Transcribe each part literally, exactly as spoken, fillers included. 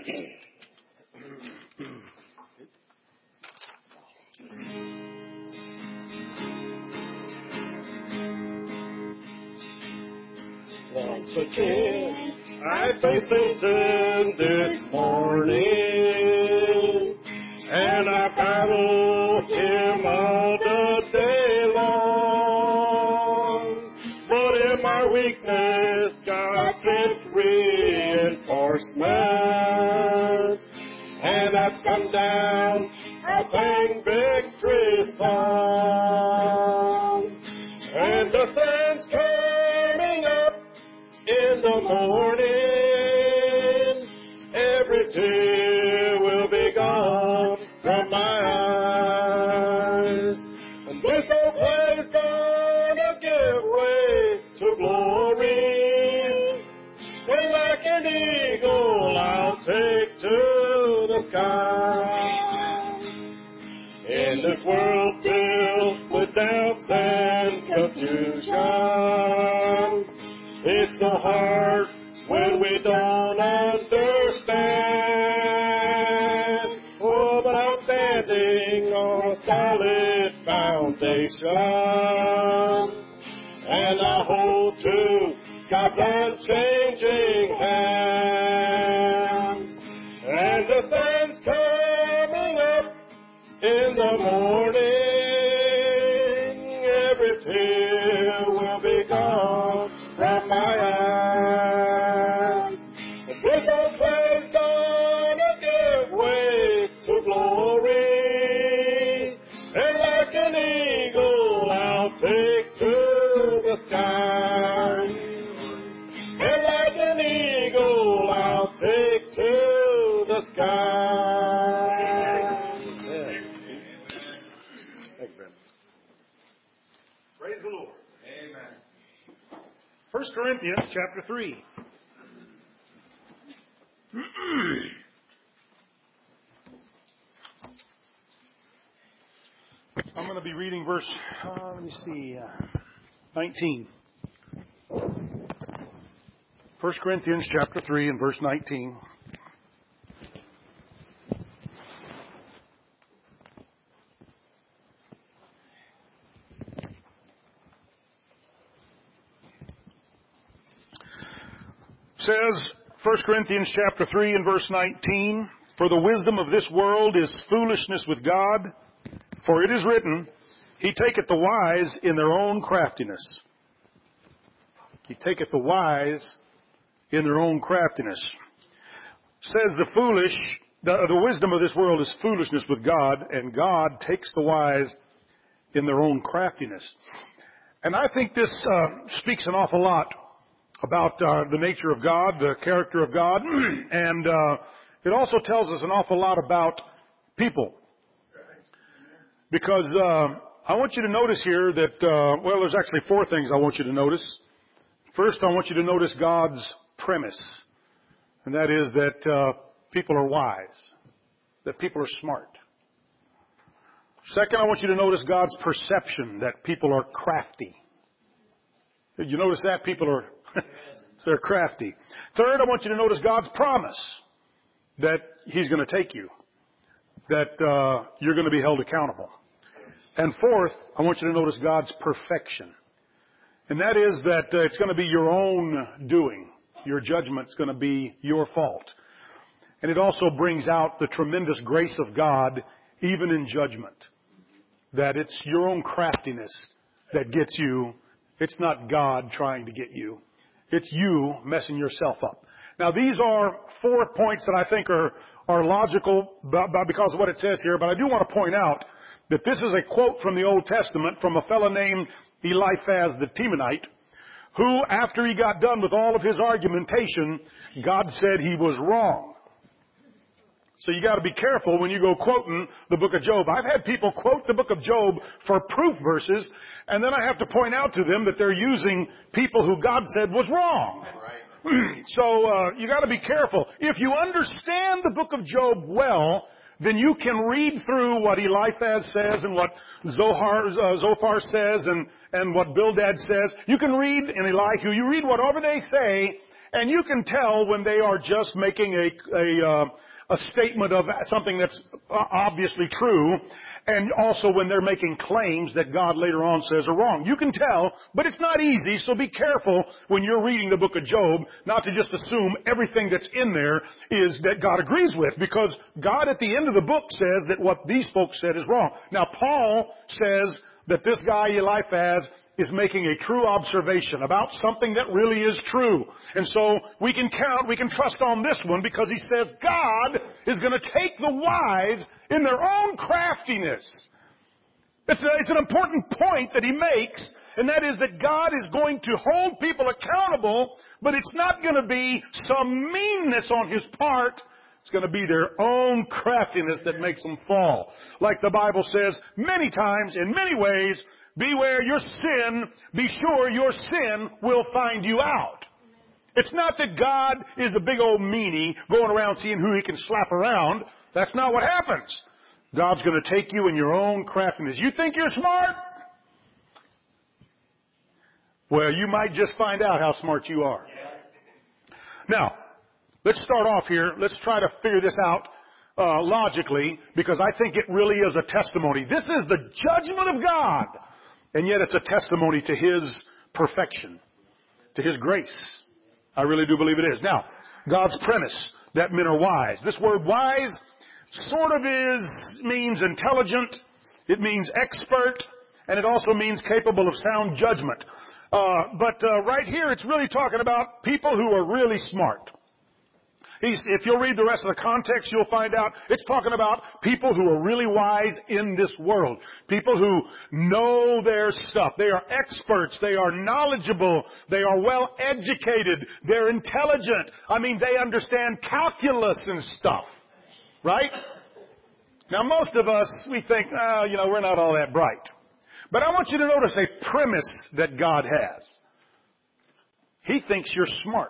Once again, I faced Satan this morning, and I battled him all the day long. But in my weakness, God sent reinforcements, and at sundown, I sang victory song. And the sun's coming up in the morning, every tear will be gone from my eyes. And this old play's gonna give way to glory. And like an eagle, I'll take to the sky. In this world filled with doubts and confusion, it's so hard when we don't understand. Oh, but I'm standing on a solid foundation, and I hold to God's unchanging hand. And the sun's coming up in the morning, every tear will be gone from my eyes. And this old play's gonna give way to glory, and like an eagle I'll take to the sky. And like an eagle I'll take to the sky. Praise the Lord. Amen. First Corinthians chapter three. I'm going to be reading verse, uh, let me see, uh, nineteen. First Corinthians chapter three and verse nineteen. Says, First Corinthians chapter three and verse nineteen, for the wisdom of this world is foolishness with God, for it is written, He taketh the wise in their own craftiness. He taketh the wise in their own craftiness. Says the foolish, the, the wisdom of this world is foolishness with God, and God takes the wise in their own craftiness. And I think this uh, speaks an awful lot about uh, the nature of God, the character of God, and uh, it also tells us an awful lot about people. Because uh, I want you to notice here that, uh, well, there's actually four things I want you to notice. First, I want you to notice God's premise, and that is that uh, people are wise, that people are smart. Second, I want you to notice God's perception, that people are crafty. Did you notice that? People are they're crafty. Third, I want you to notice God's promise that He's going to take you, that uh, you're going to be held accountable. And fourth, I want you to notice God's perfection. And that is that uh, it's going to be your own doing. Your judgment's going to be your fault. And it also brings out the tremendous grace of God even in judgment. That it's your own craftiness that gets you. It's not God trying to get you. It's you messing yourself up. Now, these are four points that I think are, are logical because of what it says here, but I do want to point out that this is a quote from the Old Testament from a fellow named Eliphaz the Temanite, who, after he got done with all of his argumentation, God said he was wrong. So you got to be careful when you go quoting the book of Job. I've had people quote the book of Job for proof verses, and then I have to point out to them that they're using people who God said was wrong. Right. So uh, you got to be careful. If you understand the book of Job well, then you can read through what Eliphaz says and what Zohar, uh, Zophar says and, and what Bildad says. You can read in Elihu, you read whatever they say, And you can tell when they are just making a, a, uh, a statement of something that's obviously true, and also when they're making claims that God later on says are wrong. You can tell, but it's not easy, so be careful when you're reading the book of Job not to just assume everything that's in there is that God agrees with, because God at the end of the book says that what these folks said is wrong. Now, Paul says that this guy Eliphaz is making a true observation about something that really is true. And so we can count, we can trust on this one, because he says God is going to take the wise in their own craftiness. It's, a, it's an important point that he makes, and that is that God is going to hold people accountable, but it's not going to be some meanness on his part. It's going to be their own craftiness that makes them fall. Like the Bible says many times, in many ways, beware your sin, be sure your sin will find you out. It's not that God is a big old meanie going around seeing who he can slap around. That's not what happens. God's going to take you in your own craftiness. You think you're smart? Well, you might just find out how smart you are. Now, let's start off here. Let's try to figure this out uh, logically, because I think it really is a testimony. This is the judgment of God, and yet it's a testimony to his perfection, to his grace. I really do believe it is. Now, God's premise that men are wise. This word wise sort of is, means intelligent. It means expert, and it also means capable of sound judgment. Uh, but uh, right here, it's really talking about people who are really smart. He's, if you'll read the rest of the context, you'll find out it's talking about people who are really wise in this world. People who know their stuff. They are experts. They are knowledgeable. They are well educated. They're intelligent. I mean, they understand calculus and stuff. Right? Now, most of us, we think, oh, you know, we're not all that bright. But I want you to notice a premise that God has. He thinks you're smart.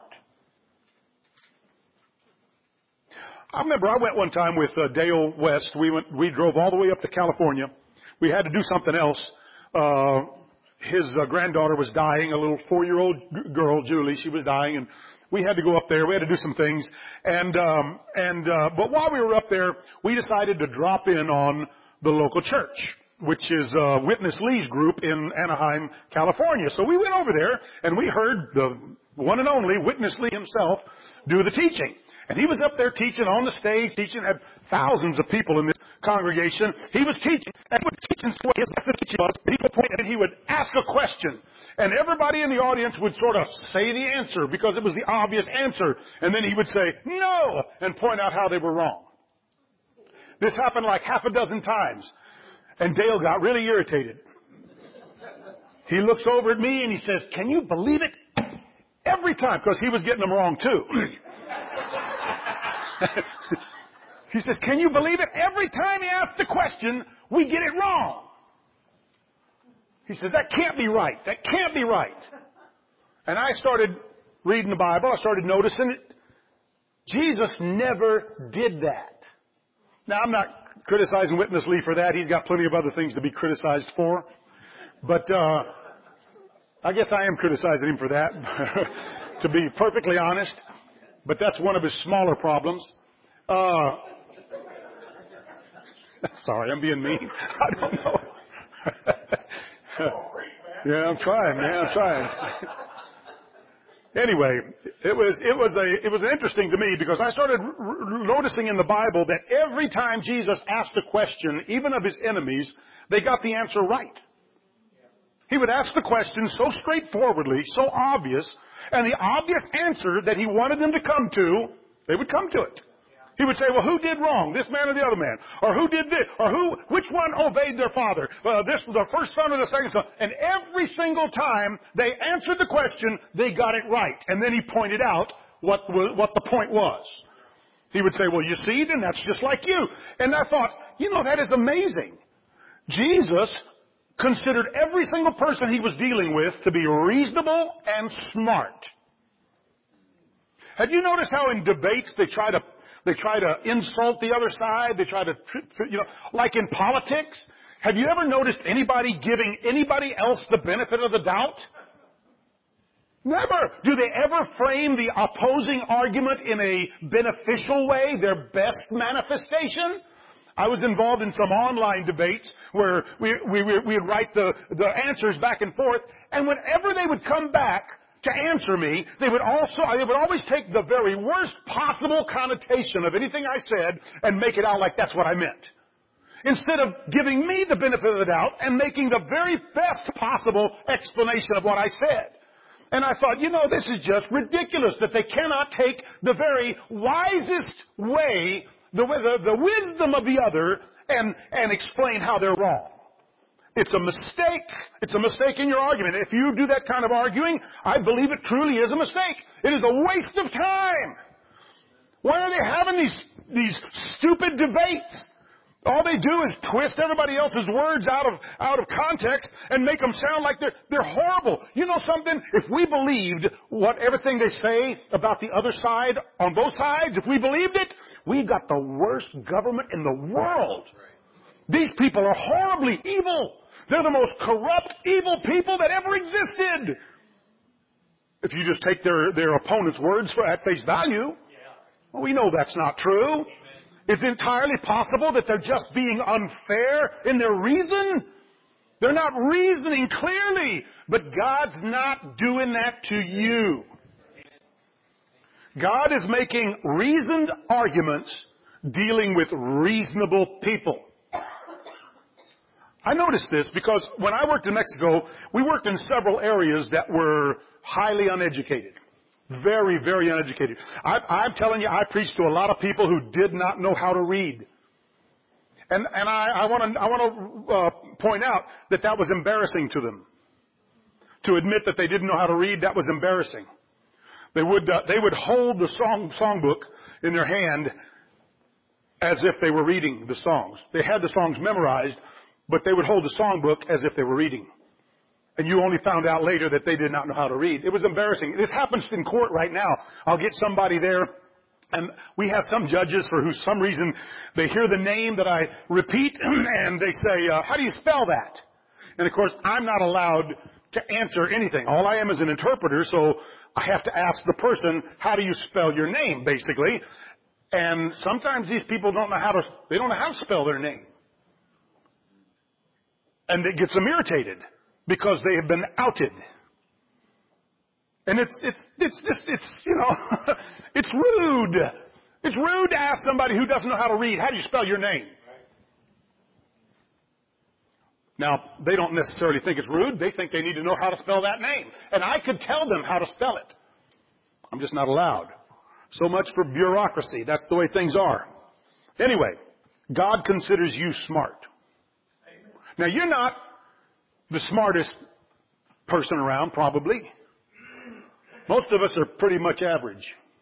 I remember I went one time with uh, Dale West. We went, we drove all the way up to California. We had to do something else. Uh, his uh, granddaughter was dying, a little four-year-old g- girl, Julie. She was dying, and we had to go up there. We had to do some things. And, um, and, uh, but while we were up there, we decided to drop in on the local church, which is uh, Witness Lee's group in Anaheim, California. So we went over there, and we heard the one and only Witness Lee himself do the teaching. And he was up there teaching on the stage, teaching, had thousands of people in this congregation. He was teaching, and he would teach in the way his method of teaching was. People point, and he would ask a question. And everybody in the audience would sort of say the answer, because it was the obvious answer. And then he would say, no, and point out how they were wrong. This happened like half a dozen times. And Dale got really irritated. He looks over at me and he says, can you believe it? Every time, because he was getting them wrong too. He says, can you believe it? Every time he asks the question, we get it wrong. He says, that can't be right. That can't be right. And I started reading the Bible. I started noticing it. Jesus never did that. Now, I'm not criticizing Witness Lee for that. He's got plenty of other things to be criticized for. But uh I guess I am criticizing him for that, to be perfectly honest. But that's one of his smaller problems. Uh sorry, I'm being mean. I don't know. Yeah, I'm trying, man. I'm trying. Anyway, it was it was a it was interesting to me, because I started r- r- noticing in the Bible that every time Jesus asked a question, even of his enemies, they got the answer right. He would ask the question so straightforwardly, so obvious, and the obvious answer that he wanted them to come to, they would come to it. He would say, well, who did wrong? This man or the other man? Or who did this? Or who, which one obeyed their father? Uh, this, the first son or the second son? And every single time they answered the question, they got it right. And then he pointed out what, what the point was. He would say, well, you see, then that's just like you. And I thought, you know, that is amazing. Jesus considered every single person he was dealing with to be reasonable and smart. Have you noticed how in debates they try to They try to insult the other side. They try to, you know, like in politics. Have you ever noticed anybody giving anybody else the benefit of the doubt? Never. Do they ever frame the opposing argument in a beneficial way, their best manifestation? I was involved in some online debates where we, we, we would write the, the answers back and forth, and whenever they would come back to answer me, they would also, they would always take the very worst possible connotation of anything I said and make it out like that's what I meant. Instead of giving me the benefit of the doubt and making the very best possible explanation of what I said. And I thought, you know, this is just ridiculous that they cannot take the very wisest way, the, the, the wisdom of the other, and, and explain how they're wrong. It's a mistake. It's a mistake in your argument. If you do that kind of arguing, I believe it truly is a mistake. It is a waste of time. Why are they having these, these stupid debates? All they do is twist everybody else's words out of, out of context and make them sound like they're, they're horrible. You know something? If we believed what everything they say about the other side on both sides, if we believed it, we've got the worst government in the world. These people are horribly evil. They're the most corrupt, evil people that ever existed. If you just take their, their opponent's words for at face value, well, we know that's not true. It's entirely possible that they're just being unfair in their reason. They're not reasoning clearly, but God's not doing that to you. God is making reasoned arguments dealing with reasonable people. I noticed this because when I worked in Mexico, we worked in several areas that were highly uneducated. Very, very uneducated. I, I'm telling you, I preached to a lot of people who did not know how to read. And, and I, I want to, I want to uh, point out that that was embarrassing to them. To admit that they didn't know how to read, that was embarrassing. They would, uh, they would hold the song, songbook in their hand as if they were reading the songs. They had the songs memorized, but they would hold the songbook as if they were reading. And you only found out later that they did not know how to read. It was embarrassing. This happens in court right now. I'll get somebody there, and we have some judges for who some reason they hear the name that I repeat, and they say, uh, how do you spell that? And of course, I'm not allowed to answer anything. All I am is an interpreter, so I have to ask the person, how do you spell your name, basically? And sometimes these people don't know how to, they don't know how to spell their name. And it gets them irritated. Because they have been outed. And it's, it's, it's, it's, it's you know, it's rude. It's rude to ask somebody who doesn't know how to read, how do you spell your name? Now, they don't necessarily think it's rude. They think they need to know how to spell that name. And I could tell them how to spell it. I'm just not allowed. So much for bureaucracy. That's the way things are. Anyway, God considers you smart. Now, you're not the smartest person around, probably. Most of us are pretty much average.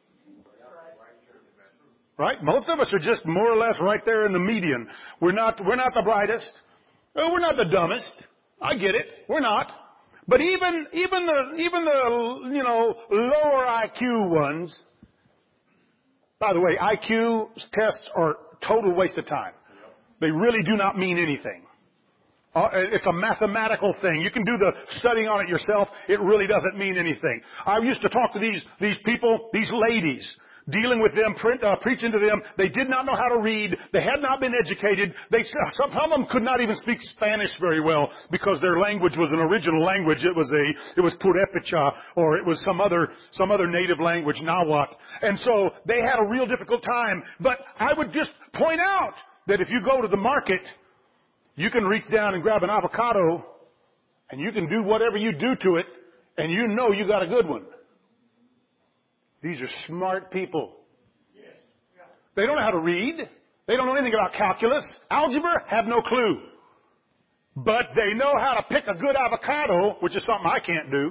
Right? Most of us are just more or less right there in the median. We're not, we're not the brightest. We're not the dumbest. I get it. We're not. But even, even the, even the, you know, lower I Q ones, by the way, I Q tests are total waste of time. They really do not mean anything. Uh, it's a mathematical thing. You can do the studying on it yourself. It really doesn't mean anything. I used to talk to these, these people, these ladies, dealing with them, print, uh, preaching to them. They did not know how to read. They had not been educated. They, some, some of them could not even speak Spanish very well because their language was an original language. It was a, it was Purépecha, or it was some other, some other native language, Nahuatl. And so they had a real difficult time. But I would just point out that if you go to the market, you can reach down and grab an avocado, and you can do whatever you do to it, and you know you got a good one. These are smart people. They don't know how to read. They don't know anything about calculus. Algebra, have no clue. But they know how to pick a good avocado, which is something I can't do.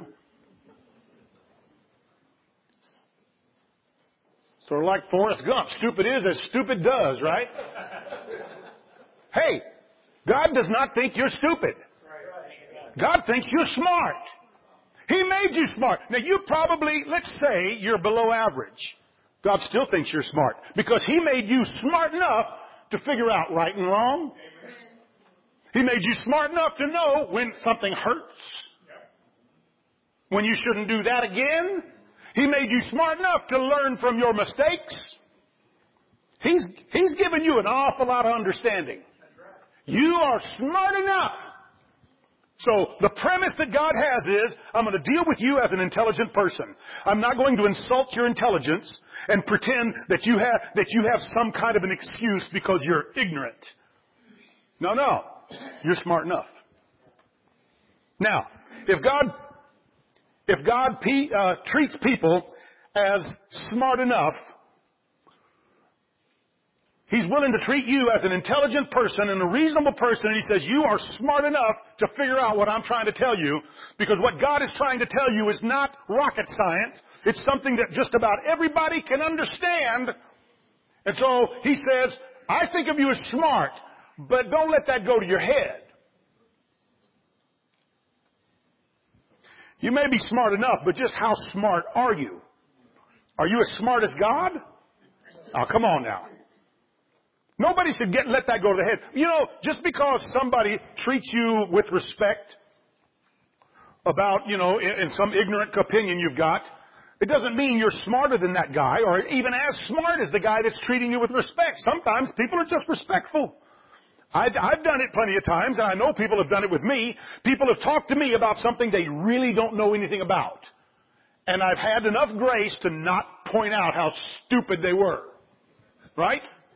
Sort of like Forrest Gump. Stupid is as stupid does, right? Hey, God does not think you're stupid. God thinks you're smart. He made you smart. Now you probably, let's say you're below average. God still thinks you're smart because He made you smart enough to figure out right and wrong. He made you smart enough to know when something hurts. when you shouldn't do that again. He made you smart enough to learn from your mistakes. He's, He's given you an awful lot of understanding. You are smart enough. So the premise that God has is, I'm going to deal with you as an intelligent person. I'm not going to insult your intelligence and pretend that you have, that you have some kind of an excuse because you're ignorant. No, no. You're smart enough. Now, if God, if God uh, treats people as smart enough, He's willing to treat you as an intelligent person and a reasonable person, and He says, you are smart enough to figure out what I'm trying to tell you, because what God is trying to tell you is not rocket science. It's something that just about everybody can understand. And so He says, I think of you as smart, but don't let that go to your head. You may be smart enough, but just how smart are you? Are you as smart as God? Oh, come on now. Nobody should get, let that go to the head. You know, just because somebody treats you with respect about, you know, in, in some ignorant opinion you've got, it doesn't mean you're smarter than that guy or even as smart as the guy that's treating you with respect. Sometimes people are just respectful. I, I've done it plenty of times, and I know people have done it with me. People have talked to me about something they really don't know anything about. And I've had enough grace to not point out how stupid they were. Right?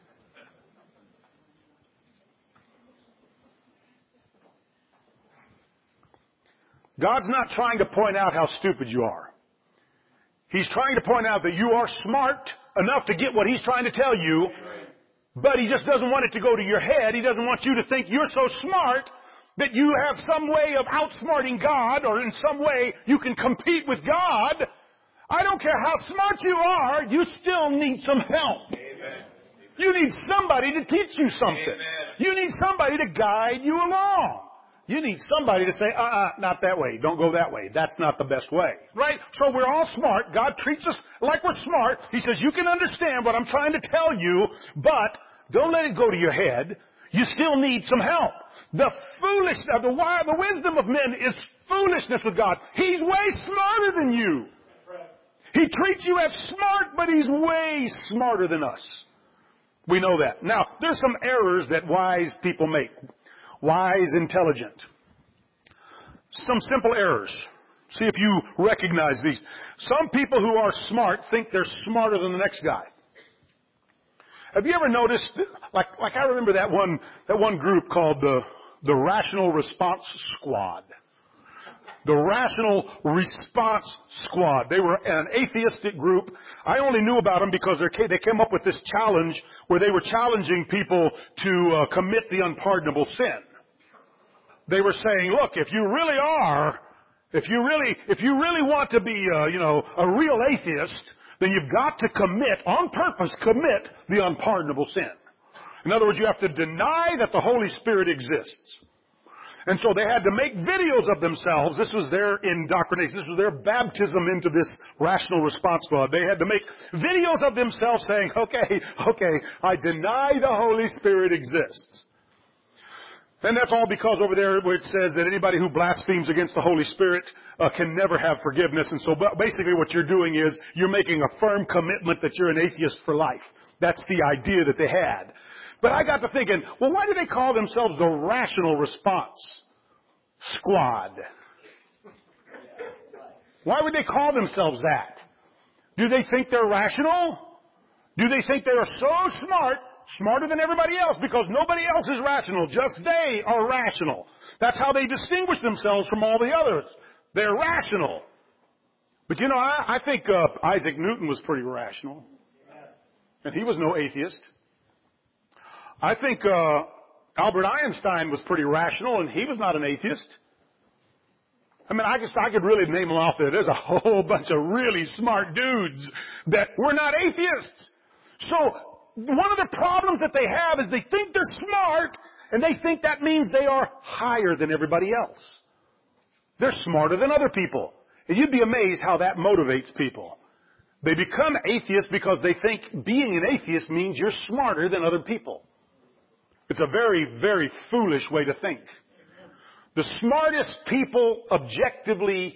God's not trying to point out how stupid you are. He's trying to point out that you are smart enough to get what He's trying to tell you, but He just doesn't want it to go to your head. He doesn't want you to think you're so smart that you have some way of outsmarting God, or in some way you can compete with God. I don't care how smart you are, you still need some help. Amen. You need somebody to teach you something. Amen. You need somebody to guide you along. You need somebody to say, uh-uh, not that way. Don't go that way. That's not the best way. Right? So we're all smart. God treats us like we're smart. He says, you can understand what I'm trying to tell you, but don't let it go to your head. You still need some help. The foolishness, the, the wisdom of men is foolishness with God. He's way smarter than you. He treats you as smart, but He's way smarter than us. We know that. Now, there's some errors that wise people make. Wise, intelligent. Some simple errors. See if you recognize these. Some people who are smart think they're smarter than the next guy. Have you ever noticed, like, like I remember that one, that one group called the, the Rational Response Squad. The Rational Response Squad. They were an atheistic group. I only knew about them because they came up with this challenge where they were challenging people to uh, commit the unpardonable sin. They were saying, look, if you really are, if you really, if you really want to be, uh, you know, a real atheist, then you've got to commit, on purpose, commit the unpardonable sin. In other words, you have to deny that the Holy Spirit exists. And so they had to make videos of themselves. This was their indoctrination. This was their baptism into this Rational Response Squad. They had to make videos of themselves saying, okay, okay, I deny the Holy Spirit exists. And that's all because over there where it says that anybody who blasphemes against the Holy Spirit uh, can never have forgiveness. And so basically what you're doing is you're making a firm commitment that you're an atheist for life. That's the idea that they had. But I got to thinking, well, why do they call themselves the Rational Response Squad? Why would they call themselves that? Do they think they're rational? Do they think they are so smart, smarter than everybody else, because nobody else is rational, just they are rational? That's how they distinguish themselves from all the others. They're rational. But you know, I, I think uh, Isaac Newton was pretty rational. And he was no atheist. I think uh, Albert Einstein was pretty rational, and he was not an atheist. I mean, I guess I could really name them off there. There's a whole bunch of really smart dudes that were not atheists. So one of the problems that they have is they think they're smart, and they think that means they are higher than everybody else. They're smarter than other people. And you'd be amazed how that motivates people. They become atheists because they think being an atheist means you're smarter than other people. It's a very, very foolish way to think. The smartest people objectively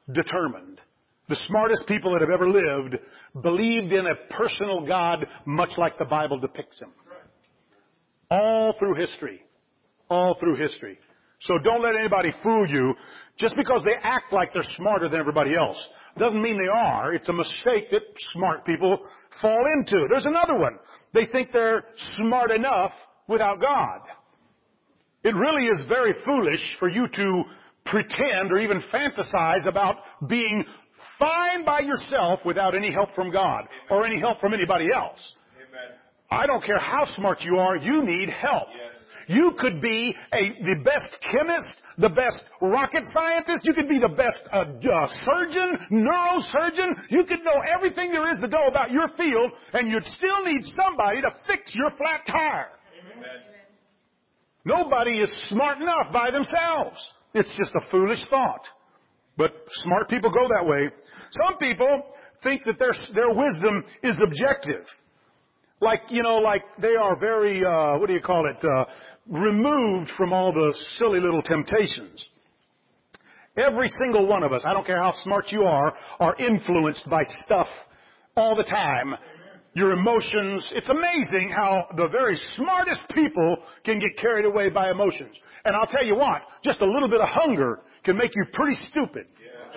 determined. The smartest people that have ever lived believed in a personal God much like the Bible depicts him. All through history. All through history. So don't let anybody fool you. Just because they act like they're smarter than everybody else doesn't mean they are. It's a mistake that smart people fall into. There's another one. They think they're smart enough without God. It really is very foolish for you to pretend or even fantasize about being fine by yourself without any help from God or any help from anybody else. Amen. I don't care how smart you are, you need help. Yes. You could be a, the best chemist, the best rocket scientist. You could be the best uh, uh, surgeon, neurosurgeon. You could know everything there is to know about your field, and you'd still need somebody to fix your flat tire. Amen. Nobody is smart enough by themselves. It's just a foolish thought. But smart people go that way. Some people think that their, their wisdom is objective. Like, you know, like they are very, uh, what do you call it, uh, removed from all the silly little temptations. Every single one of us, I don't care how smart you are, are influenced by stuff all the time. Your emotions. It's amazing how the very smartest people can get carried away by emotions. And I'll tell you what, just a little bit of hunger can make you pretty stupid.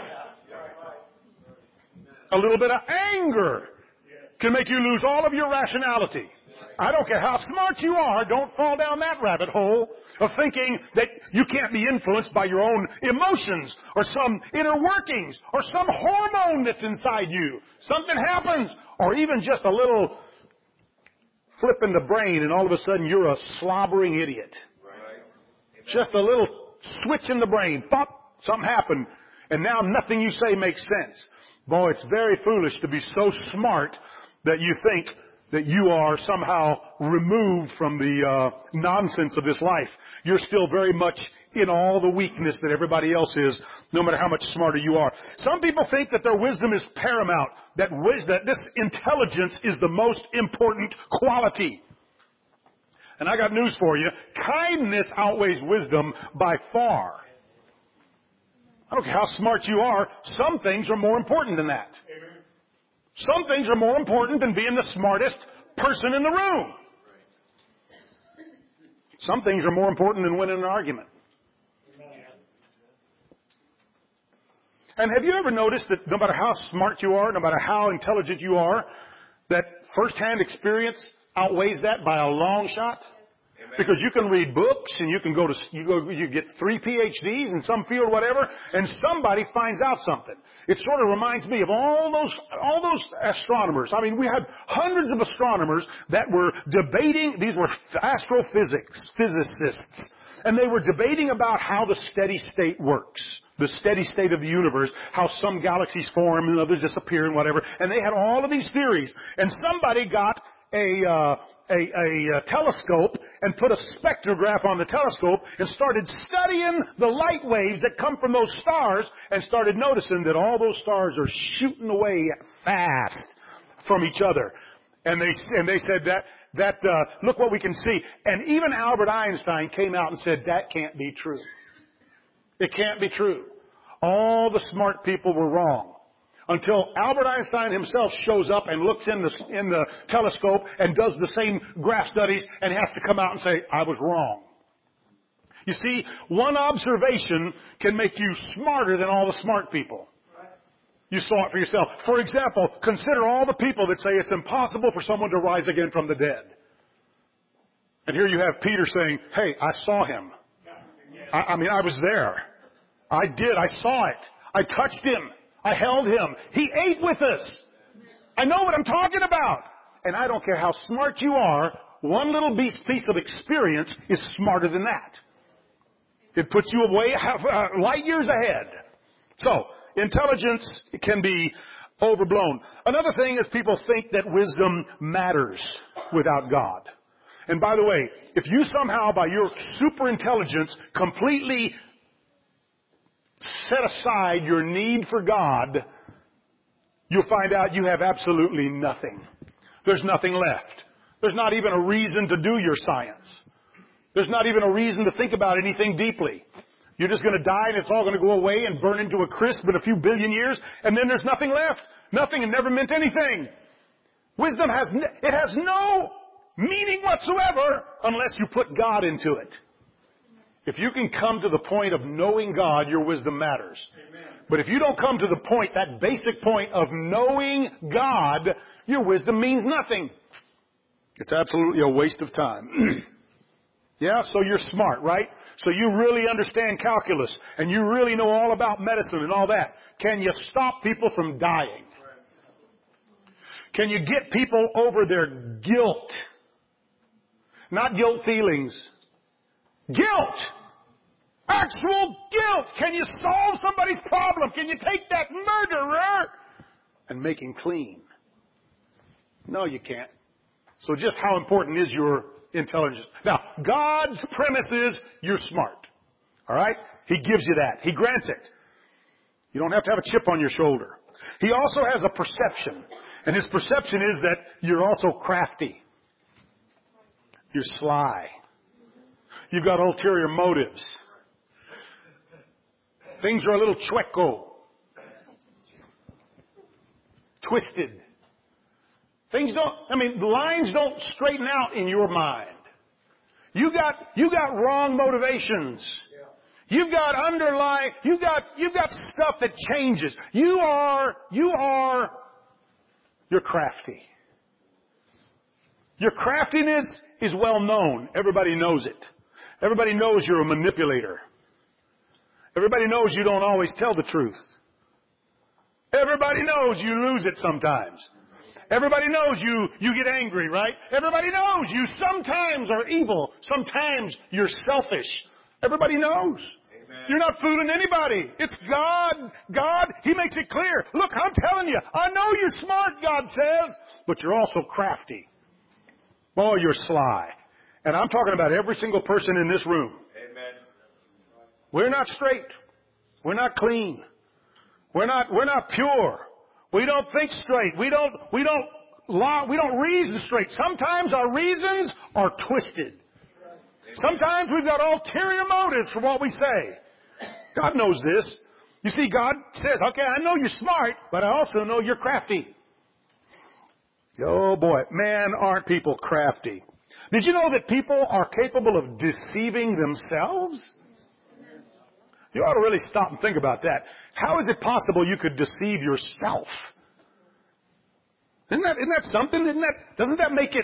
A little bit of anger can make you lose all of your rationality. I don't care how smart you are, don't fall down that rabbit hole of thinking that you can't be influenced by your own emotions or some inner workings or some hormone that's inside you. Something happens, or even just a little flip in the brain and all of a sudden you're a slobbering idiot. Just a little switch in the brain. Pop, something happened. And now nothing you say makes sense. Boy, it's very foolish to be so smart that you think that you are somehow removed from the uh, nonsense of this life. You're still very much in all the weakness that everybody else is, no matter how much smarter you are. Some people think that their wisdom is paramount, that, wis- that this intelligence is the most important quality. And I got news for you. Kindness outweighs wisdom by far. I don't care how smart you are, some things are more important than that. Some things are more important than being the smartest person in the room. Some things are more important than winning an argument. And have you ever noticed that no matter how smart you are, no matter how intelligent you are, that first-hand experience outweighs that by a long shot? Because you can read books and you can go to, you go, you get three P H Ds in some field, whatever, and somebody finds out something. It sort of reminds me of all those, all those astronomers. I mean, we had hundreds of astronomers that were debating, these were astrophysics, physicists, and they were debating about how the steady state works. The steady state of the universe, how some galaxies form and others disappear and whatever. And they had all of these theories. And somebody got a, uh, a, a, a telescope and put a spectrograph on the telescope and started studying the light waves that come from those stars and started noticing that all those stars are shooting away fast from each other. And they, and they said that, that, uh, look what we can see. And even Albert Einstein came out and said, that can't be true. It can't be true. All the smart people were wrong. Until Albert Einstein himself shows up and looks in the, in the telescope and does the same graph studies and has to come out and say, I was wrong. You see, one observation can make you smarter than all the smart people. You saw it for yourself. For example, consider all the people that say it's impossible for someone to rise again from the dead. And here you have Peter saying, hey, I saw him. I, I mean, I was there. I did. I saw it. I touched him. I held him. He ate with us. I know what I'm talking about. And I don't care how smart you are, one little piece of experience is smarter than that. It puts you away uh, light years ahead. So, intelligence can be overblown. Another thing is people think that wisdom matters without God. And by the way, if you somehow by your super intelligence completely set aside your need for God, you'll find out you have absolutely nothing. There's nothing left. There's not even a reason to do your science. There's not even a reason to think about anything deeply. You're just going to die and it's all going to go away and burn into a crisp in a few billion years, and then there's nothing left. Nothing, and never meant anything. Wisdom has, it has no meaning whatsoever unless you put God into it. If you can come to the point of knowing God, your wisdom matters. Amen. But if you don't come to the point, that basic point of knowing God, your wisdom means nothing. It's absolutely a waste of time. Yeah, so you're smart, right? So you really understand calculus, and you really know all about medicine and all that. Can you stop people from dying? Can you get people over their guilt? Not guilt feelings. Guilt! Actual guilt! Can you solve somebody's problem? Can you take that murderer and make him clean? No, you can't. So just how important is your intelligence? Now, God's premise is you're smart. All right? He gives you that. He grants it. You don't have to have a chip on your shoulder. He also has a perception. And his perception is that you're also crafty. You're sly. You've got ulterior motives. Things are a little chueco. Twisted. Things don't, I mean, the lines don't straighten out in your mind. You got, you got wrong motivations. You've got underlying, you got, you've got stuff that changes. You are, you are, you're crafty. Your craftiness is well known. Everybody knows it. Everybody knows you're a manipulator. Everybody knows you don't always tell the truth. Everybody knows you lose it sometimes. Everybody knows you, you get angry, right? Everybody knows you sometimes are evil. Sometimes you're selfish. Everybody knows. Amen. You're not fooling anybody. It's God. God, He makes it clear. Look, I'm telling you, I know you're smart, God says, but you're also crafty. Oh, you're sly. And I'm talking about every single person in this room. Amen. We're not straight. We're not clean. We're not, we're not pure. We don't think straight. We don't, we don't, law, we don't reason straight. Sometimes our reasons are twisted. Sometimes we've got ulterior motives for what we say. God knows this. You see, God says, okay, I know you're smart, but I also know you're crafty. Oh boy, man, aren't people crafty. Did you know that people are capable of deceiving themselves? You ought to really stop and think about that. How is it possible you could deceive yourself? Isn't that, isn't that something? Isn't that, doesn't that make it...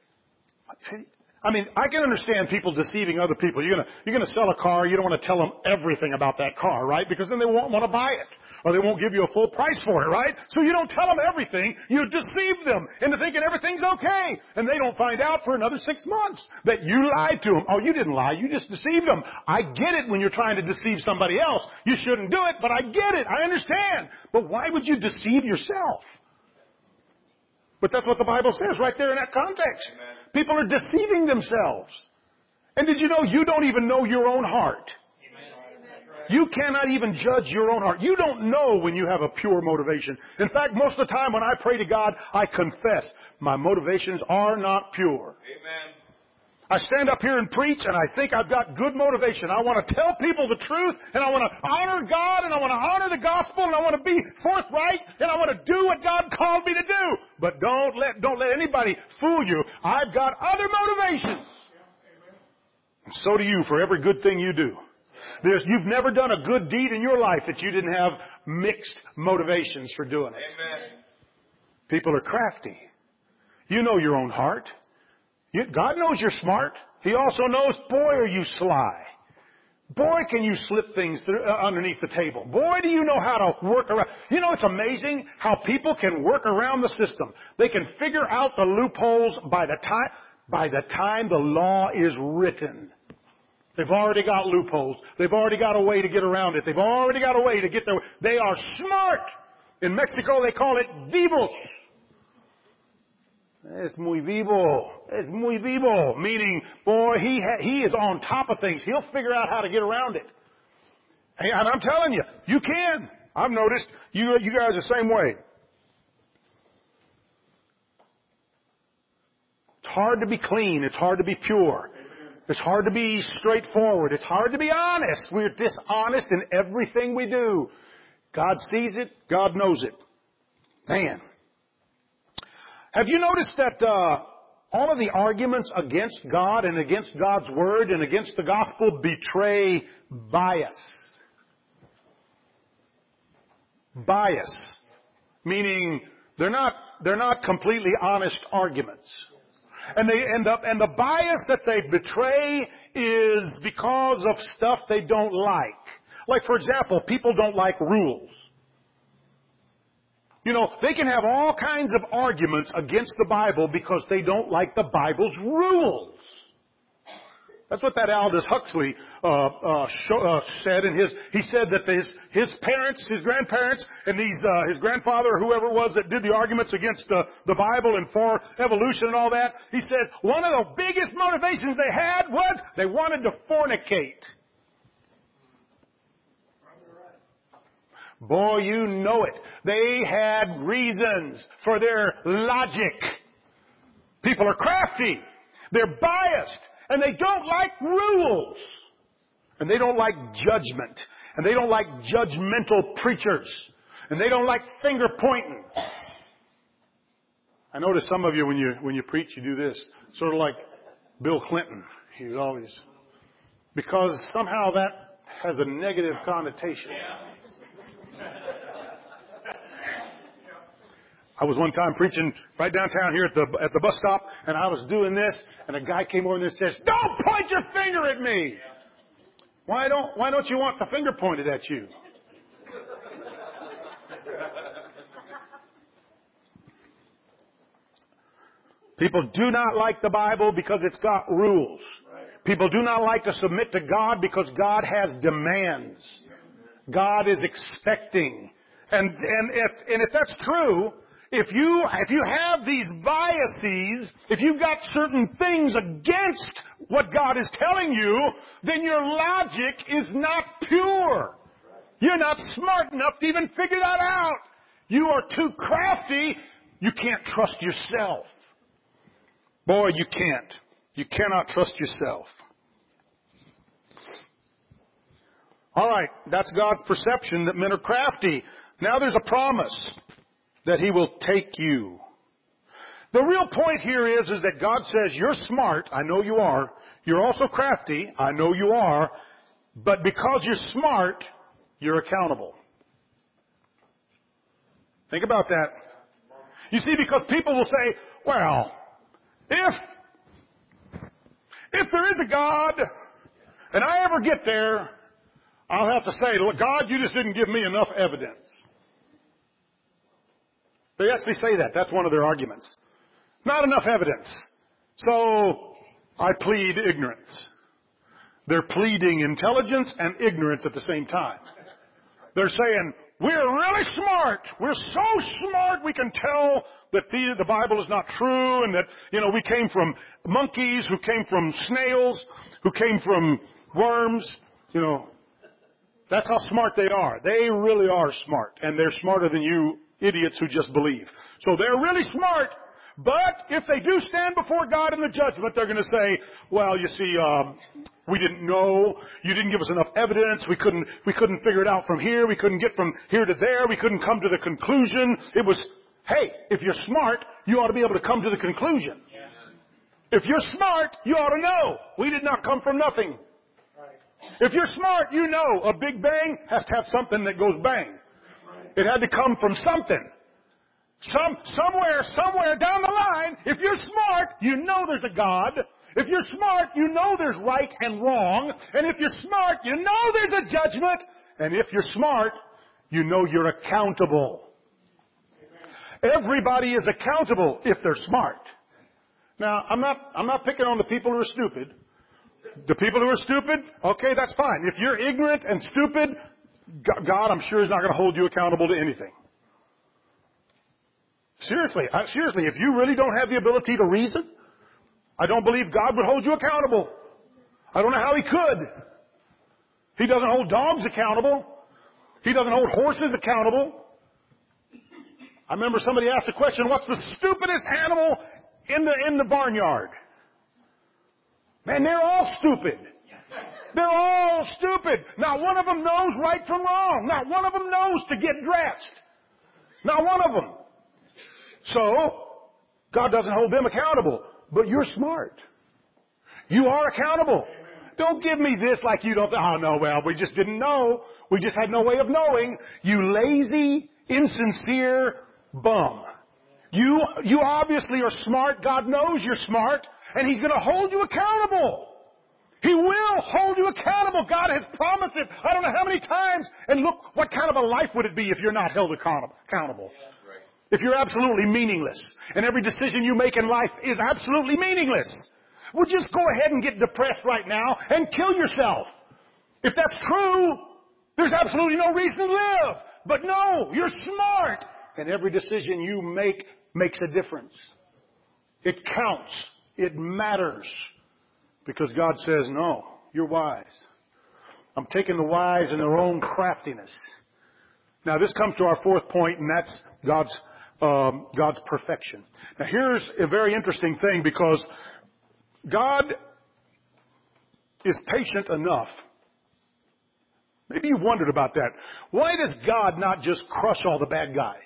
I mean, I can understand people deceiving other people. You're gonna, you're gonna sell a car, you don't want to tell them everything about that car, right? Because then they won't want to buy it. Or they won't give you a full price for it, right? So you don't tell them everything. You deceive them into thinking everything's okay. And they don't find out for another six months that you lied to them. Oh, you didn't lie. You just deceived them. I get it when you're trying to deceive somebody else. You shouldn't do it, but I get it. I understand. But why would you deceive yourself? But that's what the Bible says right there in that context. Amen. People are deceiving themselves. And did you know you don't even know your own heart? You cannot even judge your own heart. You don't know when you have a pure motivation. In fact, most of the time when I pray to God, I confess my motivations are not pure. Amen. I stand up here and preach and I think I've got good motivation. I want to tell people the truth and I want to honor God and I want to honor the gospel and I want to be forthright and I want to do what God called me to do. But don't let, don't let anybody fool you. I've got other motivations. And so do you for every good thing you do. There's, you've never done a good deed in your life that you didn't have mixed motivations for doing it. Amen. People are crafty. You know your own heart. You, God knows you're smart. He also knows, boy, are you sly. Boy, can you slip things through, uh, underneath the table. Boy, do you know how to work around. You know, it's amazing how people can work around the system. They can figure out the loopholes by the time, by the time the law is written. They've already got loopholes. They've already got a way to get around it. They've already got a way to get there. They are smart. In Mexico, they call it vivos. Es muy vivo. Es muy vivo. Meaning, boy, he ha- he is on top of things. He'll figure out how to get around it. And I'm telling you, you can. I've noticed you, you guys are the same way. It's hard to be clean. It's hard to be pure. It's hard to be straightforward. It's hard to be honest. We're dishonest in everything we do. God sees it. God knows it. Man. Have you noticed that uh, all of the arguments against God and against God's Word and against the gospel betray bias? Bias. Meaning they're not, they're not completely honest arguments. And they end up, and the bias that they betray is because of stuff they don't like. Like, for example, people don't like rules. You know, they can have all kinds of arguments against the Bible because they don't like the Bible's rules. That's what that Aldous Huxley uh, uh, show, uh, said in his. He said that his his parents, his grandparents, and these uh, his grandfather, or whoever it was that did the arguments against uh, the Bible and for evolution and all that. He says one of the biggest motivations they had was they wanted to fornicate. Boy, you know it. They had reasons for their logic. People are crafty. They're biased. And they don't like rules. And they don't like judgment. And they don't like judgmental preachers. And they don't like finger pointing. I notice some of you, when you when you preach, you do this. Sort of like Bill Clinton. He's always... Because somehow that has a negative connotation. I was one time preaching right downtown here at the at the bus stop, and I was doing this, and a guy came over and says, "Don't point your finger at me." Why don't Why don't you want the finger pointed at you? People do not like the Bible because it's got rules. People do not like to submit to God because God has demands. God is expecting, and and if and if that's true. If you, if you have these biases, if you've got certain things against what God is telling you, then your logic is not pure. You're not smart enough to even figure that out. You are too crafty. You can't trust yourself. Boy, you can't. You cannot trust yourself. All right, that's God's perception that men are crafty. Now there's a promise that He will take you. The real point here is, is that God says, you're smart, I know you are. You're also crafty, I know you are. But because you're smart, you're accountable. Think about that. You see, because people will say, well, if, if there is a God, and I ever get there, I'll have to say, look, God, you just didn't give me enough evidence. They actually say that. That's one of their arguments. Not enough evidence. So I plead ignorance. They're pleading intelligence and ignorance at the same time. They're saying, we're really smart. We're so smart we can tell that the, the Bible is not true and that, you know, we came from monkeys, who came from snails, who came from worms. You know, that's how smart they are. They really are smart. And they're smarter than you idiots who just believe. So they're really smart, but if they do stand before God in the judgment, they're going to say, well, you see, um, we didn't know, you didn't give us enough evidence, we couldn't, we couldn't figure it out from here, we couldn't get from here to there, we couldn't come to the conclusion. It was, hey, if you're smart, you ought to be able to come to the conclusion. If you're smart, you ought to know. We did not come from nothing. If you're smart, you know a big bang has to have something that goes bang. It had to come from something. Some, somewhere, somewhere down the line, if you're smart, you know there's a God. If you're smart, you know there's right and wrong. And if you're smart, you know there's a judgment. And if you're smart, you know you're accountable. Everybody is accountable if they're smart. Now, I'm not, I'm not picking on the people who are stupid. The people who are stupid, okay, that's fine. If you're ignorant and stupid, God, I'm sure, is not going to hold you accountable to anything. Seriously, seriously, if you really don't have the ability to reason, I don't believe God would hold you accountable. I don't know how He could. He doesn't hold dogs accountable. He doesn't hold horses accountable. I remember somebody asked a question, what's the stupidest animal in the, in the barnyard? Man, they're all stupid. They're all stupid. Not one of them knows right from wrong. Not one of them knows to get dressed. Not one of them. So, God doesn't hold them accountable. But you're smart. You are accountable. Don't give me this like you don't, oh no, well, we just didn't know. We just had no way of knowing. You lazy, insincere bum. You, you obviously are smart. God knows you're smart. And He's going to hold you accountable. He will hold you accountable. God has promised it. I don't know how many times. And look, what kind of a life would it be if you're not held accountable? If you're absolutely meaningless. And every decision you make in life is absolutely meaningless. Well, just go ahead and get depressed right now and kill yourself. If that's true, there's absolutely no reason to live. But no, you're smart. And every decision you make makes a difference. It counts. It matters. Because God says, no, you're wise. I'm taking the wise in their own craftiness. Now this comes to our fourth point, and that's God's, um, God's perfection. Now here's a very interesting thing, because God is patient enough. Maybe you've wondered about that. Why does God not just crush all the bad guys?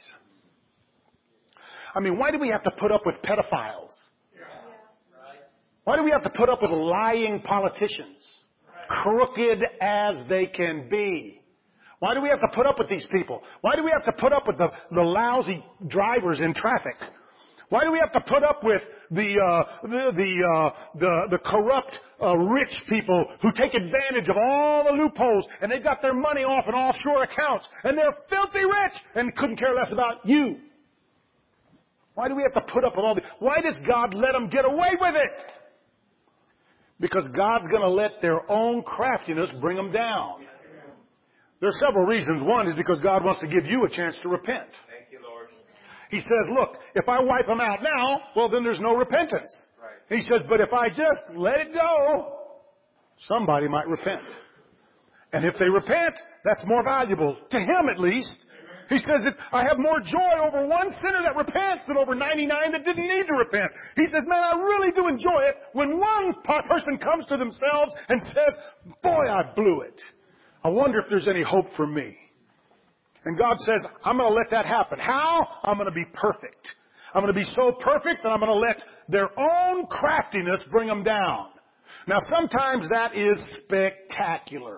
I mean, why do we have to put up with pedophiles? Why do we have to put up with lying politicians? Crooked as they can be. Why do we have to put up with these people? Why do we have to put up with the, the lousy drivers in traffic? Why do we have to put up with the uh, the the, uh, the the corrupt uh, rich people who take advantage of all the loopholes, and they've got their money off in offshore accounts, and they're filthy rich and couldn't care less about you? Why do we have to put up with all this? Why does God let them get away with it? Because God's going to let their own craftiness bring them down. There are several reasons. One is because God wants to give you a chance to repent. Thank you, Lord. He says, look, if I wipe them out now, well, then there's no repentance. Right. He says, but if I just let it go, somebody might repent. And if they repent, that's more valuable, to Him at least. He says that I have more joy over one sinner that repents than over ninety-nine that didn't need to repent. He says, man, I really do enjoy it when one person comes to themselves and says, boy, I blew it. I wonder if there's any hope for me. And God says, I'm going to let that happen. How? I'm going to be perfect. I'm going to be so perfect that I'm going to let their own craftiness bring them down. Now, sometimes that is spectacular.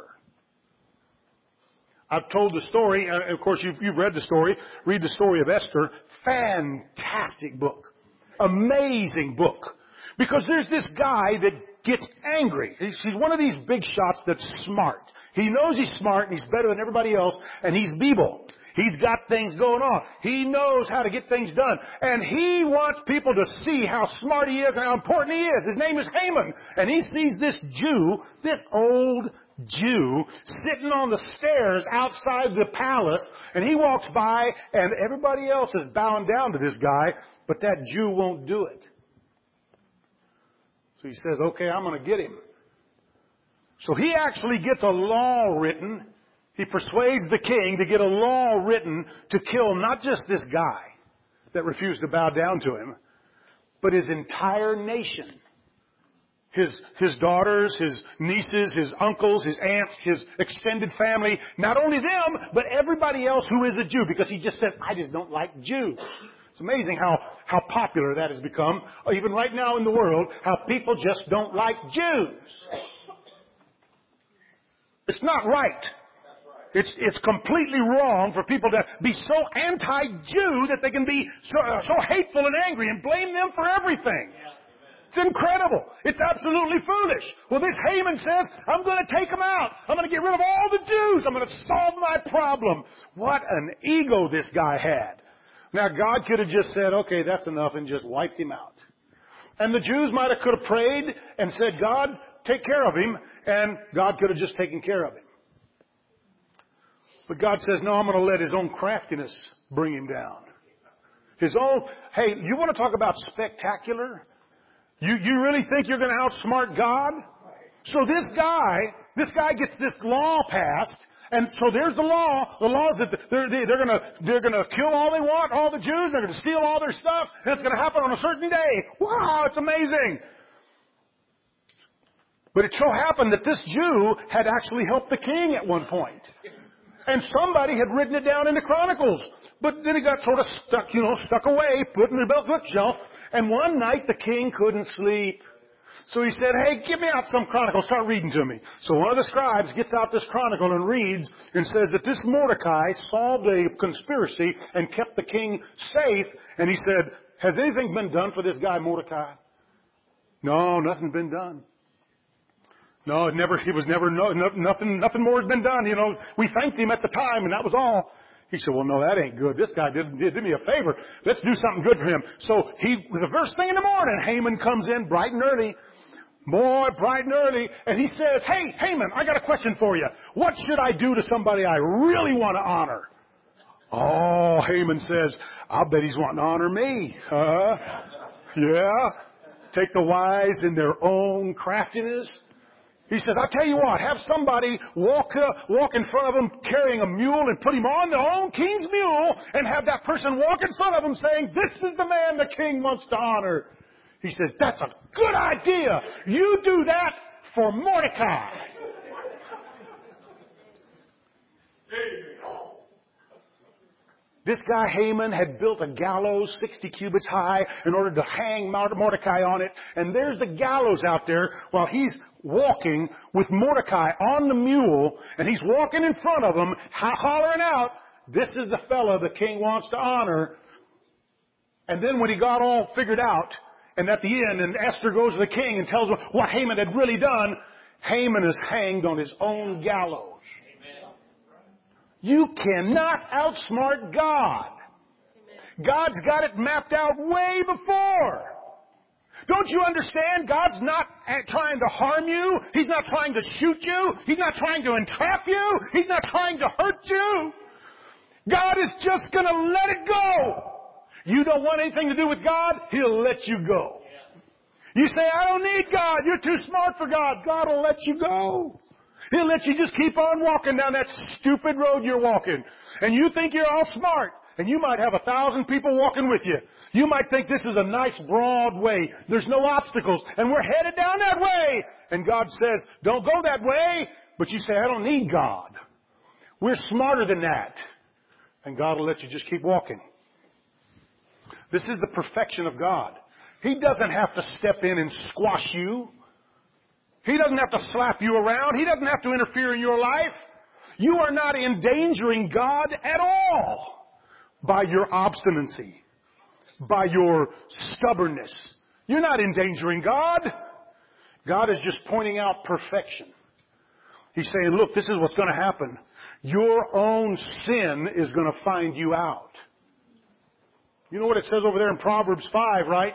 I've told the story, and of course you've, you've read the story. Read the story of Esther. Fantastic book. Amazing book. Because there's this guy that gets angry. He's, he's one of these big shots that's smart. He knows he's smart and he's better than everybody else, and he's Bible. He's got things going on. He knows how to get things done. And he wants people to see how smart he is and how important he is. His name is Haman. And he sees this Jew, this old Jew, sitting on the stairs outside the palace, and he walks by, and everybody else is bowing down to this guy, but that Jew won't do it. So he says, okay, I'm going to get him. So he actually gets a law written. He persuades the king to get a law written to kill not just this guy that refused to bow down to him, but his entire nation. His, his daughters, his nieces, his uncles, his aunts, his extended family. Not only them, but everybody else who is a Jew, because he just says, I just don't like Jews. It's amazing how, how popular that has become, even right now in the world, how people just don't like Jews. It's not right. It's, it's completely wrong for people to be so anti-Jew that they can be so, uh, so hateful and angry and blame them for everything. It's incredible. It's absolutely foolish. Well, this Haman says, I'm going to take them out. I'm going to get rid of all the Jews. I'm going to solve my problem. What an ego this guy had. Now, God could have just said, okay, that's enough, and just wiped him out. And the Jews might have could have prayed and said, God, take care of him, and God could have just taken care of him. But God says, no, I'm going to let his own craftiness bring him down. His own, hey, you want to talk about spectacular? You, you really think you're going to outsmart God? So this guy, this guy gets this law passed, and so there's the law. The law is that they're, they're going to, they're going to kill all they want, all the Jews. They're going to steal all their stuff, and it's going to happen on a certain day. Wow, it's amazing. But it so happened that this Jew had actually helped the king at one point. And somebody had written it down in the Chronicles. But then it got sort of stuck, you know, stuck away, put in the bookshelf. And one night the king couldn't sleep. So he said, hey, give me out some chronicle. Start reading to me. So one of the scribes gets out this chronicle and reads and says that this Mordecai solved a conspiracy and kept the king safe. And he said, has anything been done for this guy Mordecai? No, nothing's been done. No, it never, he was never, no, no, nothing, nothing more has been done. You know, we thanked him at the time and that was all. He said, well, no, that ain't good. This guy did, did, did me a favor. Let's do something good for him. So he, the first thing in the morning, Haman comes in bright and early. Boy, bright and early. And he says, hey, Haman, I got a question for you. What should I do to somebody I really want to honor? Oh, Haman says, I'll bet he's wanting to honor me. Huh? Yeah. Take the wise in their own craftiness. He says, I'll tell you what, have somebody walk uh, walk in front of him carrying a mule and put him on their own king's mule and have that person walk in front of him saying, this is the man the king wants to honor. He says, that's a good idea. You do that for Mordecai. This guy Haman had built a gallows sixty cubits high in order to hang Mordecai on it. And there's the gallows out there while he's walking with Mordecai on the mule. And he's walking in front of him, hollering out, this is the fella the king wants to honor. And then when he got all figured out, and at the end, and Esther goes to the king and tells him what Haman had really done, Haman is hanged on his own gallows. You cannot outsmart God. God's got it mapped out way before. Don't you understand? God's not trying to harm you. He's not trying to shoot you. He's not trying to entrap you. He's not trying to hurt you. God is just going to let it go. You don't want anything to do with God, He'll let you go. You say, I don't need God. You're too smart for God. God will let you go. He'll let you just keep on walking down that stupid road you're walking. And you think you're all smart. And you might have a thousand people walking with you. You might think this is a nice broad way. There's no obstacles. And we're headed down that way. And God says, don't go that way. But you say, I don't need God. We're smarter than that. And God will let you just keep walking. This is the perfection of God. He doesn't have to step in and squash you. He doesn't have to slap you around. He doesn't have to interfere in your life. You are not endangering God at all by your obstinacy, by your stubbornness. You're not endangering God. God is just pointing out perfection. He's saying, look, this is what's going to happen. Your own sin is going to find you out. You know what it says over there in Proverbs five, right?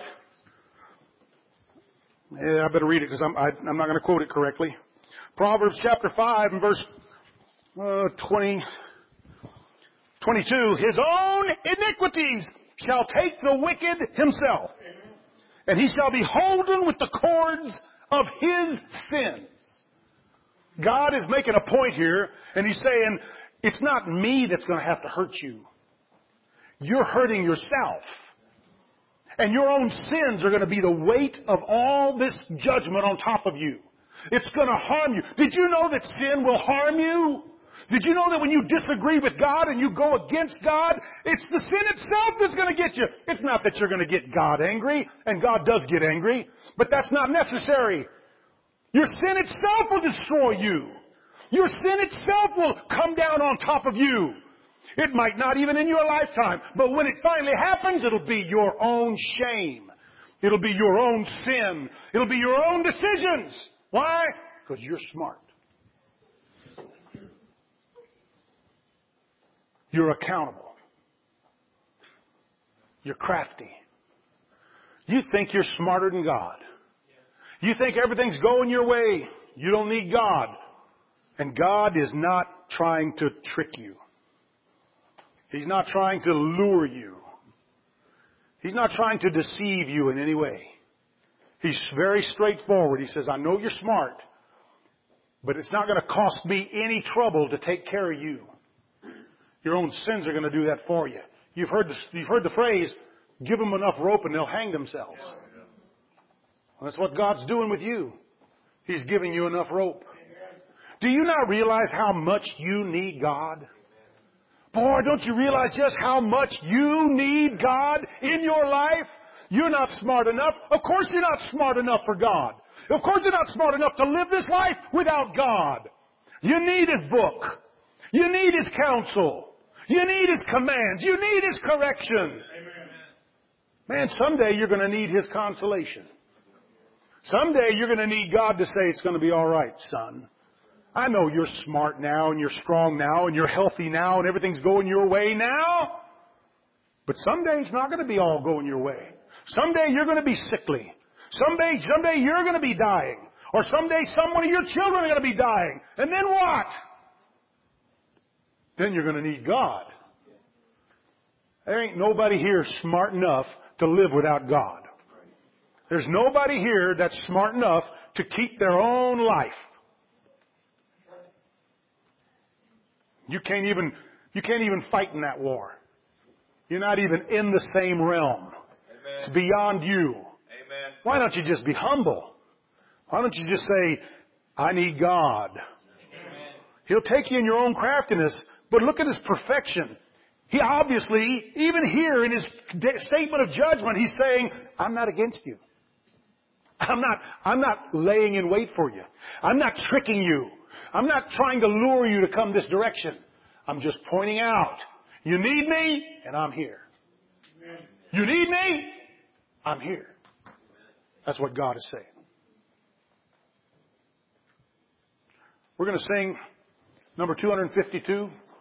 Yeah, I better read it because I'm, I, I'm not going to quote it correctly. Proverbs chapter five and verse uh, twenty, twenty-two. His own iniquities shall take the wicked himself, and he shall be holden with the cords of his sins. God is making a point here, and He's saying, it's not me that's going to have to hurt you. You're hurting yourself. And your own sins are going to be the weight of all this judgment on top of you. It's going to harm you. Did you know that sin will harm you? Did you know that when you disagree with God and you go against God, it's the sin itself that's going to get you. It's not that you're going to get God angry, and God does get angry, but that's not necessary. Your sin itself will destroy you. Your sin itself will come down on top of you. It might not even in your lifetime, but when it finally happens, it'll be your own shame. It'll be your own sin. It'll be your own decisions. Why? Because you're smart. You're accountable. You're crafty. You think you're smarter than God. You think everything's going your way. You don't need God. And God is not trying to trick you. He's not trying to lure you. He's not trying to deceive you in any way. He's very straightforward. He says, I know you're smart, but it's not going to cost me any trouble to take care of you. Your own sins are going to do that for you. You've heard the, you've heard the phrase, give them enough rope and they'll hang themselves. Well, that's what God's doing with you. He's giving you enough rope. Do you not realize how much you need God? Boy, don't you realize just how much you need God in your life? You're not smart enough. Of course you're not smart enough for God. Of course you're not smart enough to live this life without God. You need His book. You need His counsel. You need His commands. You need His correction. Man, someday you're going to need His consolation. Someday you're going to need God to say it's going to be all right, son. I know you're smart now and you're strong now and you're healthy now and everything's going your way now. But someday it's not going to be all going your way. Someday you're going to be sickly. Someday, someday you're going to be dying. Or someday some one of your children are going to be dying. And then what? Then you're going to need God. There ain't nobody here smart enough to live without God. There's nobody here that's smart enough to keep their own life. You can't even, you can't even fight in that war. You're not even in the same realm. Amen. It's beyond you. Amen. Why don't you just be humble? Why don't you just say, I need God? Amen. He'll take you in your own craftiness, but look at His perfection. He obviously, even here in His statement of judgment, He's saying, I'm not against you. I'm not, I'm not laying in wait for you. I'm not tricking you. I'm not trying to lure you to come this direction. I'm just pointing out, you need me, and I'm here. You need me, I'm here. That's what God is saying. We're going to sing number two hundred fifty-two.